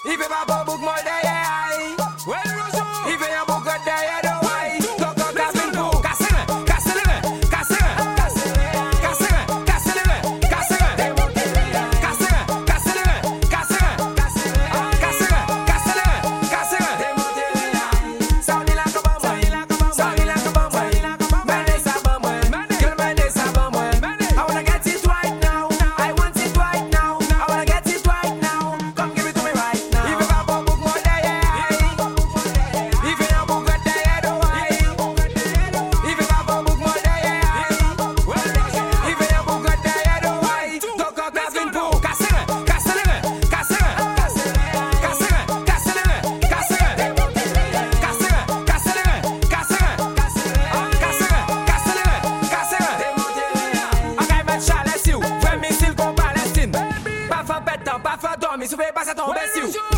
Il fait pas bon bouc moi derrière. Il fait un bouc derrière de ouais. Coco casse une pou. Casse les reins, casse les reins, casse les reins, casse les reins, casse les reins, casse les reins, casse les reins, casse les reins, casse les reins, casse les reins, casse les reins, casse les reins, casse les reins, casse les reins. Ça on est là comme moi, ça on est là comme moi, ça on est là comme moi. Mende ça bon moi, girl mende ça bon moi. I wanna get it right now, I want it right now, I wanna get it right now. Come give it to me right now. Il fait pas bon bouc moi derrière. Il fait un bouc derrière de ouais. Il fait pas bon bouc moi derrière. Il fait un bouc derrière de ouais. Coco casse une pou. Casse les reins, casse les reins, casse les reins, casse les reins, casse les reins, casse les reins, casse les reins, casse les reins, casse les reins, casse les reins, casse les reins, casse les reins, casse les reins. Ok, mettre Charles sur, vrai missile contre Palestine. Pas faire pétant, pas faire dormir, souffler pas ça tomber sur.